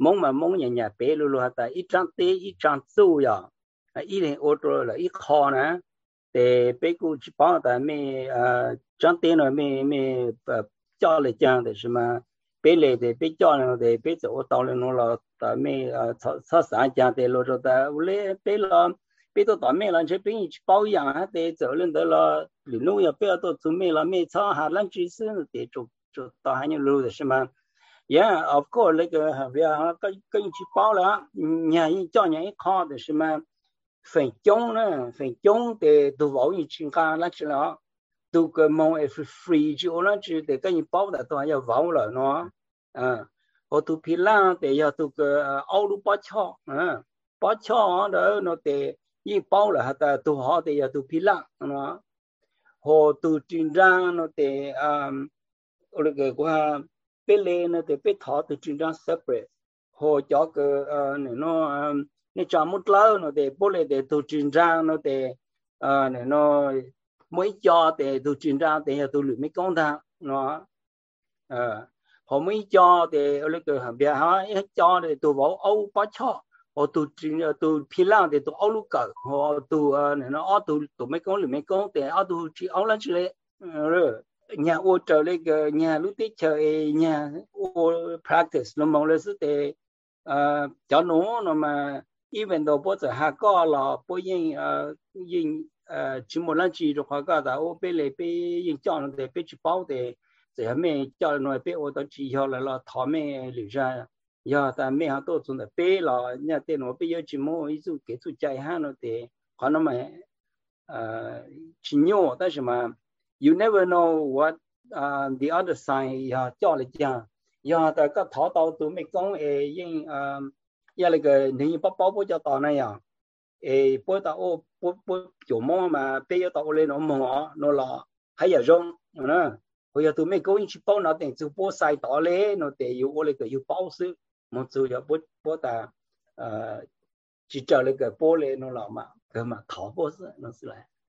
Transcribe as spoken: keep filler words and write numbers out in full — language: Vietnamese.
mong mà mong nhà nhà bé luôn luôn ta ít trang tế ít trang tu ya ít lên ô tô là ít khó nè để bé cũng chỉ bảo ta mình trang tế nó mình mình cho lại trang để xem mà bé lại để bé cho nó để bé chỗ tao lên nó là ta mình sao sáng trang để lo cho ta lấy bé là bé tôi tao mình là chỉ bé chỉ bảo养để走lên đó là里路也不要到准备了没操哈冷知识để cho cho tao hay như lưu để xem mà yeah of course 那个别啊跟跟去包了nhà cho nhà khó để xem mà phải chống nữa phải chống để đồ bảo như chuyên gia là chứ nó đồ cái mong free chứ nó chứ để cái như bao đã tôi要vào了nó à họ tu phi la để要tu cái áo lu bao cho à bao cho đó nó để như bao là hạt tu họ để要tu phi la nó họ tu chuyên gia nó để um cái cái qua bé lên nó để bé thọ từ chuyên gia separate họ cho cái này nó nên cho một lâu nó để bố lệ để tu chuyên gia nó để này nó mới cho để tu chuyên gia để tu luyện mấy công thang nó họ mới cho để ở cái hàng bia ha cho để tu bảo âu bá cho họ tu chuyên tu phi lang để tu âu lúc cỡ họ tu này nó tu tu mấy công luyện mấy công để tu chỉ âu lắm chứ rồi nhà ô trở lại cái nhà lúc tết chơi nhà ô practice nó mong là sự để cho nó nó mà even though bố giờ hạ có là bố yên yên chỉ một lần chỉ được hóa cả ô bé lấy bé yên cho nó để bé chỉ bảo để để mẹ cho nó bé ô đó chỉ cho là là thọ mẹ lưu ra giờ ta mẹ họ tổ chức là bé là nhà tên nó bé chỉ mua ví dụ cái chút chạy ha nó để họ nó mà chỉ nhau但是嘛 you never know what uh, the other side ya cho là cha ya ta có thọ tao tụi mình con e yên ya là cái nếu bao bao bao cho tao này à e bao tao ô bao bao chỗ mò mà bây giờ tao lên nó mò nó là hay là rong nữa bây giờ tụi mình có những bao nó tiền chụp bao sai tao lên nó để yêu ô lên cái yêu bao sự một số ya bao bao ta chỉ cho lên cái bao lên nó là mà cái mà thọ bao sự nó là